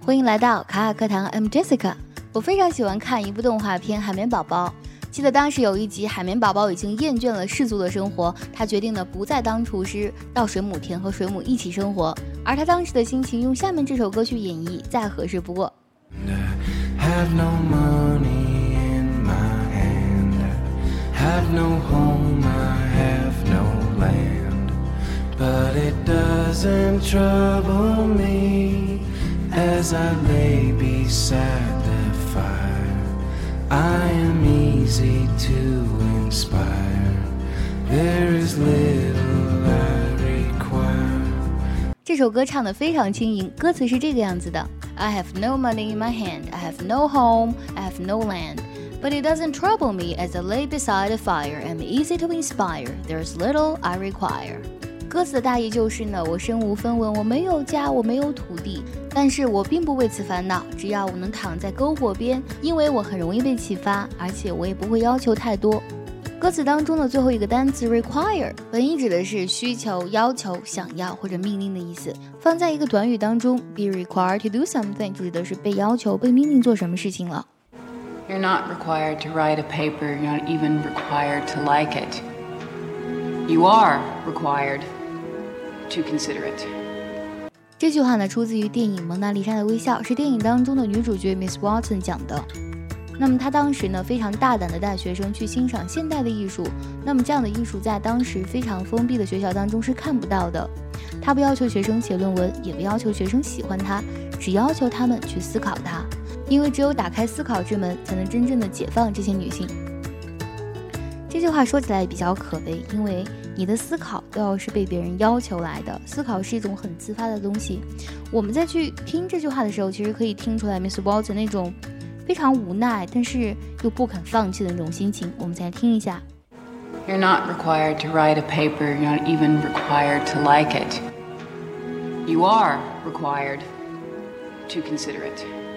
欢迎来到卡卡课堂 ，I'm Jessica。我非常喜欢看一部动画片《海绵宝宝》。记得当时有一集，海绵宝宝已经厌倦了世俗的生活，他决定呢不再当厨师，到水母田和水母一起生活。而他当时的心情，用下面这首歌去演绎，再合适不过。 Have no money in my hand, have no home, I have no land, but it doesn't trouble me as I lay beside the fire. I am easy to inspire, there is little I require. 这首歌唱得非常轻盈，歌词是这个样子的。I have no money in my hand, I have no home, I have no land, but it doesn't trouble me as I lay beside a fire. I'm easy to inspire, there's little I require. 歌词的大意就是呢，我身无分文，我没有家，我没有土地，但是我并不为此烦恼，只要我能躺在篝火边，因为我很容易被启发，而且我也不会要求太多。歌词当中的最后一个单词 require 本意指的是需求、要求、想要或者命令的意思，放在一个短语当中 be required to do something 就指的是被要求、被命令做什么事情了。 You're not required to write a paper, you're not even required to like it. You are required to consider it. 这句话呢出自于电影《蒙娜丽莎的微笑》，是电影当中的女主角 Miss Watson 讲的。那么他当时呢非常大胆的带学生去欣赏现代的艺术，那么这样的艺术在当时非常封闭的学校当中是看不到的。他不要求学生写论文，也不要求学生喜欢他，只要求他们去思考它，因为只有打开思考之门，才能真正的解放这些女性。这句话说起来也比较可悲，因为你的思考都要是被别人要求来的，思考是一种很自发的东西。我们在去听这句话的时候，其实可以听出来 Miss Watson 那种非常无奈但是又不肯放弃的那种心情。我们再来听一下。 You're not required to write a paper, you're not even required to like it. You are required to consider it.